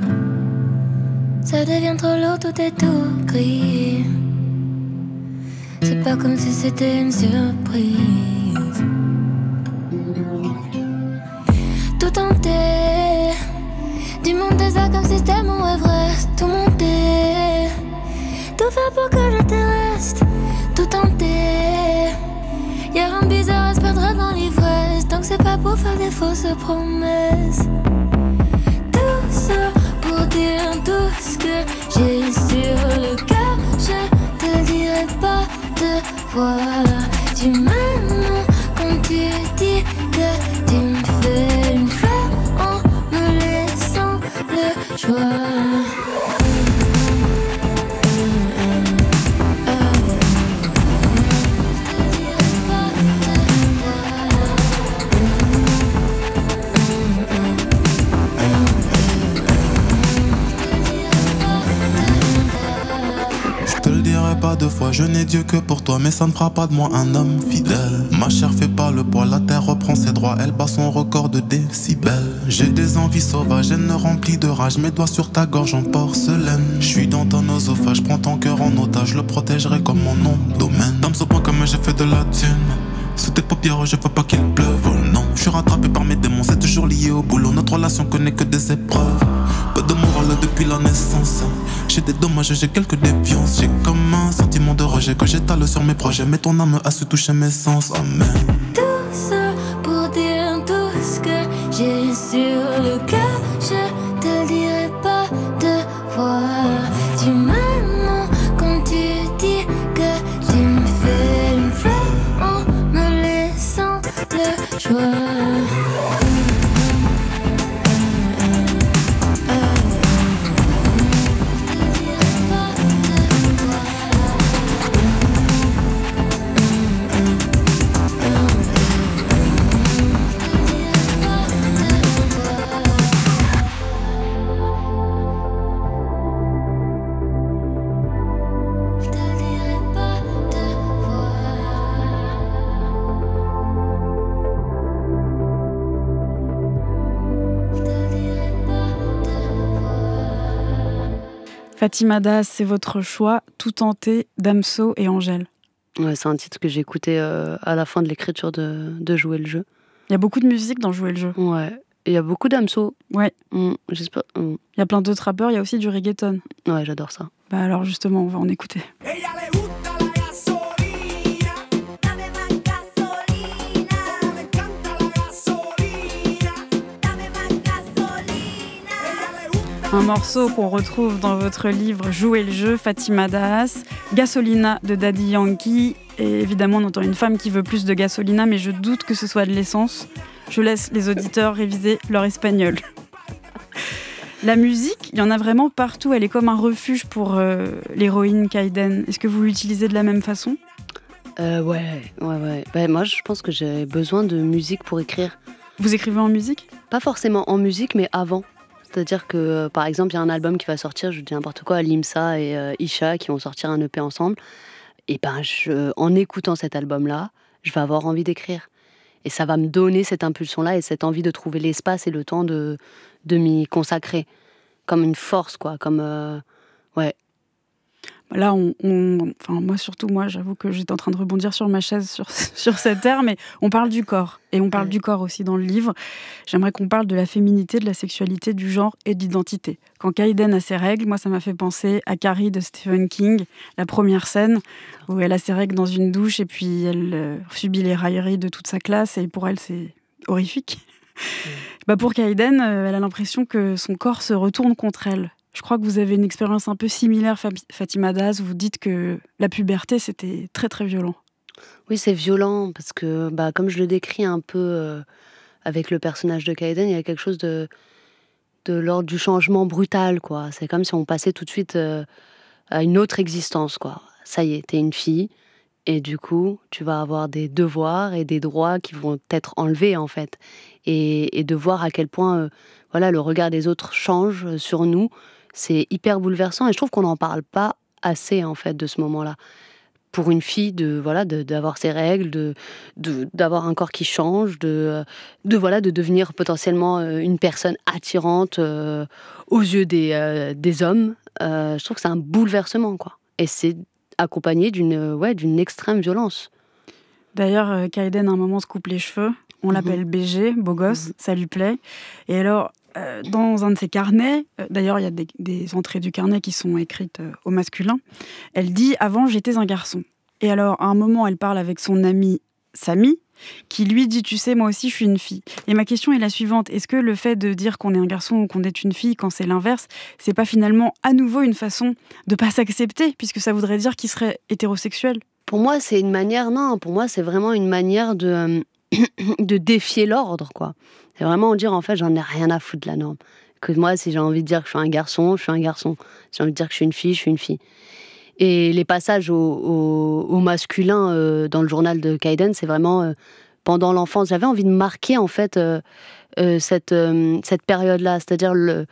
Speaker 9: Ça devient trop lourd, tout est tout gris. C'est pas comme si c'était une surprise. Tout tenter, du monde des arts comme si c'était mon Everest. Tout monter, tout faire pour que je te reste. Tout tenter, y'a rien de bizarre à se perdre dans l'ivresse. Donc c'est pas pour faire des fausses promesses. Tout ça pour dire tout ce que j'ai sur le cœur. Je te dirai pas deux fois. Tu m'aimes quand tu dis que tu me fais une fleur en me laissant le choix.
Speaker 10: Pas deux fois, je n'ai Dieu que pour toi, mais ça ne fera pas de moi un homme fidèle. Ma chair fait pas le poids, la terre reprend ses droits, elle bat son record de décibels. J'ai des envies sauvages, elle ne remplit de rage, mes doigts sur ta gorge en porcelaine. Je suis dans ton oesophage, prends ton cœur en otage, je le protégerai comme mon nom domaine. Dame au point comme j'ai fait de la thune, Sous tes paupières, je veux pas qu'il pleuve. Oh non, je suis rattrapé par mes démons, c'est toujours lié au boulot. Notre relation connaît que des épreuves. Pas de morale depuis la naissance. J'ai des dommages, j'ai quelques déviances. J'ai comme un sentiment de rejet que j'étale sur mes projets. Mais ton âme a su toucher mes sens. Amen.
Speaker 9: Tout ça pour dire tout ce que j'ai sur le cœur. Je te le dirai pas deux fois. Tu m'aimes quand tu dis que tu me fais une fleur en me laissant le choix.
Speaker 2: Fatima Das, c'est votre choix, Tout tenter, Damso et Angèle.
Speaker 4: Ouais, c'est un titre que j'ai écouté à la fin de l'écriture de Jouer le jeu.
Speaker 2: Il y a beaucoup de musique dans Jouer le jeu.
Speaker 4: Ouais, et il y a beaucoup Damso.
Speaker 2: Ouais.
Speaker 4: J'espère.
Speaker 2: Il y a plein d'autres rappeurs, il y a aussi du reggaeton.
Speaker 4: Ouais, j'adore ça.
Speaker 2: Bah alors justement, on va en écouter. Un morceau qu'on retrouve dans votre livre Jouer le jeu, Fatima Das, Gasolina de Daddy Yankee. Et évidemment, on entend une femme qui veut plus de gasolina, mais je doute que ce soit de l'essence. Je laisse les auditeurs réviser leur espagnol. La musique, il y en a vraiment partout. Elle est comme un refuge pour l'héroïne Kaiden. Est-ce que vous l'utilisez de la même façon ?
Speaker 4: Ouais. Bah, moi, je pense que j'ai besoin de musique pour écrire.
Speaker 2: Vous écrivez en musique ?
Speaker 4: Pas forcément en musique, mais avant. C'est-à-dire que, par exemple, il y a un album qui va sortir, je dis n'importe quoi, Limsa et Isha qui vont sortir un EP ensemble. Et ben, en écoutant cet album-là, je vais avoir envie d'écrire. Et ça va me donner cette impulsion-là et cette envie de trouver l'espace et le temps de m'y consacrer. Comme une force, quoi. Comme, ouais.
Speaker 2: Là, moi, j'avoue que j'étais en train de rebondir sur ma chaise sur cette ère, mais on parle du corps. Et on parle du corps aussi dans le livre. J'aimerais qu'on parle de la féminité, de la sexualité, du genre et de l'identité. Quand Kaiden a ses règles, moi, ça m'a fait penser à Carrie de Stephen King, la première scène où elle a ses règles dans une douche et puis elle subit les railleries de toute sa classe et pour elle, c'est horrifique. Pour Kaiden, elle a l'impression que son corps se retourne contre elle. Je crois que vous avez une expérience un peu similaire, Fatima Das. Vous dites que la puberté, c'était très, très violent.
Speaker 4: Oui, c'est violent, parce que, comme je le décris un peu avec le personnage de Kaiden, il y a quelque chose de l'ordre du changement brutal, quoi. C'est comme si on passait tout de suite à une autre existence, quoi. Ça y est, t'es une fille, et du coup, tu vas avoir des devoirs et des droits qui vont t'être enlevés, en fait. Et de voir à quel point le regard des autres change sur nous, c'est hyper bouleversant et je trouve qu'on n'en parle pas assez en fait de ce moment-là. Pour une fille d'avoir ses règles, d'avoir un corps qui change, de devenir potentiellement une personne attirante aux yeux des hommes, je trouve que c'est un bouleversement, quoi. Et c'est accompagné d'une extrême violence.
Speaker 2: D'ailleurs, Kaiden à un moment se coupe les cheveux. On l'appelle BG, beau gosse, ça lui plaît. Et alors, dans un de ses carnets, d'ailleurs il y a des entrées du carnet qui sont écrites au masculin, elle dit « Avant j'étais un garçon ». Et alors à un moment elle parle avec son ami Samy, qui lui dit « Tu sais, moi aussi je suis une fille ». Et ma question est la suivante, est-ce que le fait de dire qu'on est un garçon ou qu'on est une fille quand c'est l'inverse, c'est pas finalement à nouveau une façon de pas s'accepter, puisque ça voudrait dire qu'il serait hétérosexuel ?
Speaker 4: Pour moi c'est une manière, pour moi c'est vraiment une manière de défier l'ordre, quoi. C'est vraiment dire, en fait, j'en ai rien à foutre de la norme. Que moi, si j'ai envie de dire que je suis un garçon, je suis un garçon. Si j'ai envie de dire que je suis une fille, je suis une fille. Et les passages au masculin dans le journal de Kaiden, c'est vraiment pendant l'enfance. J'avais envie de marquer, en fait, cette période-là, c'est-à-dire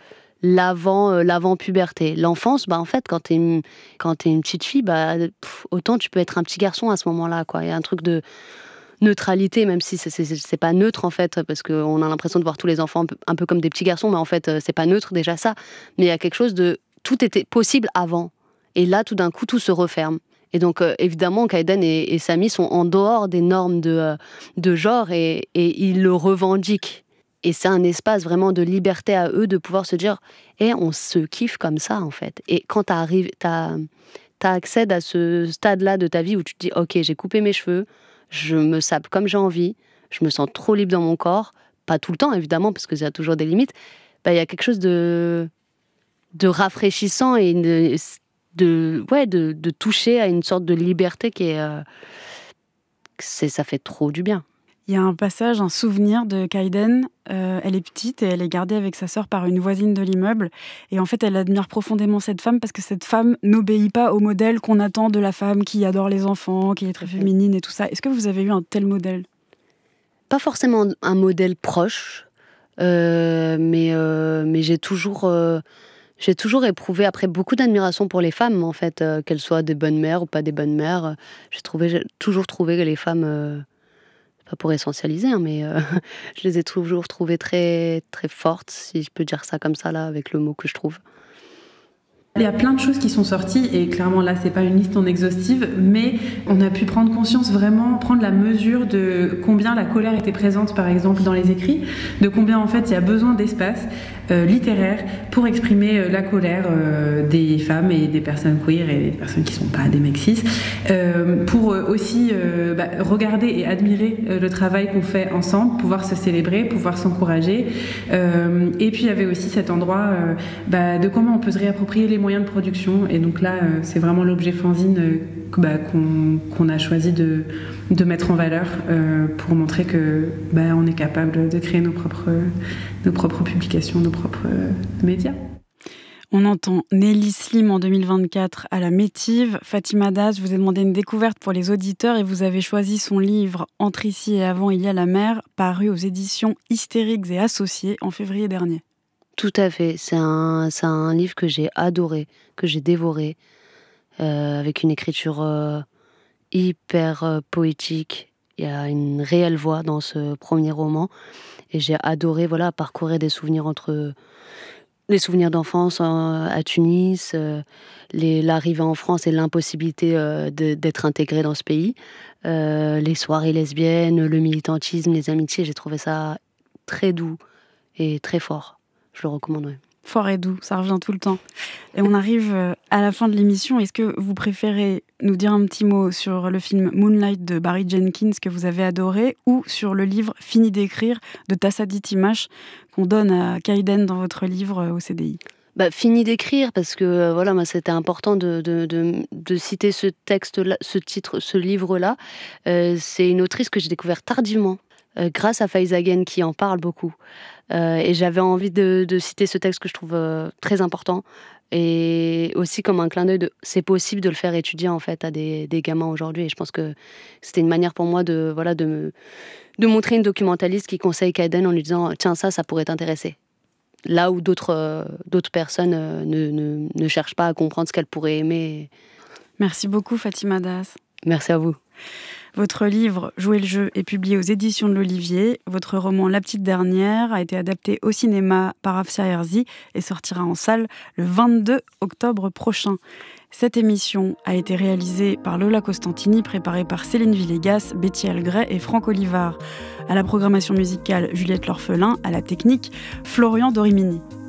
Speaker 4: l'avant-puberté. L'enfance, en fait, quand t'es une petite fille, autant tu peux être un petit garçon à ce moment-là, quoi. Il y a un truc de neutralité, même si c'est pas neutre en fait, parce qu'on a l'impression de voir tous les enfants un peu comme des petits garçons, mais en fait c'est pas neutre déjà ça, mais il y a quelque chose de tout était possible avant, et là tout d'un coup tout se referme, Et donc, évidemment, Kaiden et Samy sont en dehors des normes de genre et ils le revendiquent. Et c'est un espace vraiment de liberté à eux de pouvoir se dire on se kiffe comme ça, en fait. Et quand t'accèdes à ce stade-là de ta vie où tu te dis « Ok, j'ai coupé mes cheveux, je me sape comme j'ai envie, je me sens trop libre dans mon corps », pas tout le temps, évidemment, parce qu'il y a toujours des limites, il y a quelque chose de rafraîchissant et de toucher à une sorte de liberté qui est... ça fait trop du bien.
Speaker 2: Il y a un passage, un souvenir de Kaiden. Elle est petite et elle est gardée avec sa sœur par une voisine de l'immeuble. Et en fait, elle admire profondément cette femme parce que cette femme n'obéit pas au modèle qu'on attend de la femme qui adore les enfants, qui est très féminine et tout ça. Est-ce que vous avez eu un tel modèle ?
Speaker 4: Pas forcément un modèle proche, mais j'ai toujours éprouvé après beaucoup d'admiration pour les femmes, en fait, qu'elles soient des bonnes mères ou pas des bonnes mères. J'ai toujours trouvé que les femmes... pas pour essentialiser, mais je les ai toujours trouvées très, très fortes, si je peux dire ça comme ça, là, avec le mot que je trouve.
Speaker 5: Il y a plein de choses qui sont sorties, et clairement là c'est pas une liste non exhaustive, mais on a pu prendre conscience, vraiment prendre la mesure de combien la colère était présente par exemple dans les écrits, de combien en fait il y a besoin d'espace littéraire pour exprimer la colère des femmes et des personnes queer et des personnes qui sont pas des mecs cis, pour aussi regarder et admirer le travail qu'on fait ensemble, pouvoir se célébrer, pouvoir s'encourager, et puis il y avait aussi cet endroit de comment on peut se réapproprier les moyens de production, et donc là c'est vraiment l'objet fanzine qu'on a choisi de mettre en valeur pour montrer que on est capable de créer nos propres publications, nos propres médias.
Speaker 2: On entend Nelly Slim en 2024 à la Métive. Fatima Das, je vous ai demandé une découverte pour les auditeurs et vous avez choisi son livre « Entre ici et avant, il y a la mer », paru aux éditions Hystériques et Associés en février dernier.
Speaker 4: Tout à fait. C'est un livre que j'ai adoré, que j'ai dévoré, avec une écriture hyper poétique. Il y a une réelle voix dans ce premier roman. Et j'ai adoré parcourir des souvenirs entre les souvenirs d'enfance à Tunis, l'arrivée en France et l'impossibilité d'être intégrée dans ce pays, les soirées lesbiennes, le militantisme, les amitiés. J'ai trouvé ça très doux et très fort. Je le recommande, oui.
Speaker 2: Fort et doux, ça revient tout le temps. Et on arrive à la fin de l'émission. Est-ce que vous préférez nous dire un petit mot sur le film Moonlight de Barry Jenkins que vous avez adoré, ou sur le livre Fini d'écrire de Tassadit Timash qu'on donne à Kaiden dans votre livre au CDI ?
Speaker 4: Fini d'écrire, parce que moi c'était important de citer ce texte-là, ce livre-là. C'est une autrice que j'ai découverte tardivement, grâce à Faiza Again qui en parle beaucoup. Et j'avais envie de citer ce texte que je trouve très important, et aussi comme un clin d'œil c'est possible de le faire étudier en fait à des gamins aujourd'hui, et je pense que c'était une manière pour moi de montrer une documentaliste qui conseille Kaiden en lui disant tiens, ça pourrait t'intéresser, là où d'autres personnes ne cherchent pas à comprendre ce qu'elles pourraient aimer.
Speaker 2: Merci beaucoup Fatima Das.
Speaker 4: Merci à vous.
Speaker 2: Votre livre « Jouer le jeu » est publié aux éditions de l'Olivier. Votre roman « La petite dernière » a été adapté au cinéma par Afsia Herzi et sortira en salle le 22 octobre prochain. Cette émission a été réalisée par Lola Costantini, préparée par Céline Villegas, Betty Algray et Franck Olivard. À la programmation musicale, Juliette L'Orphelin, à la technique, Florian Dorimini.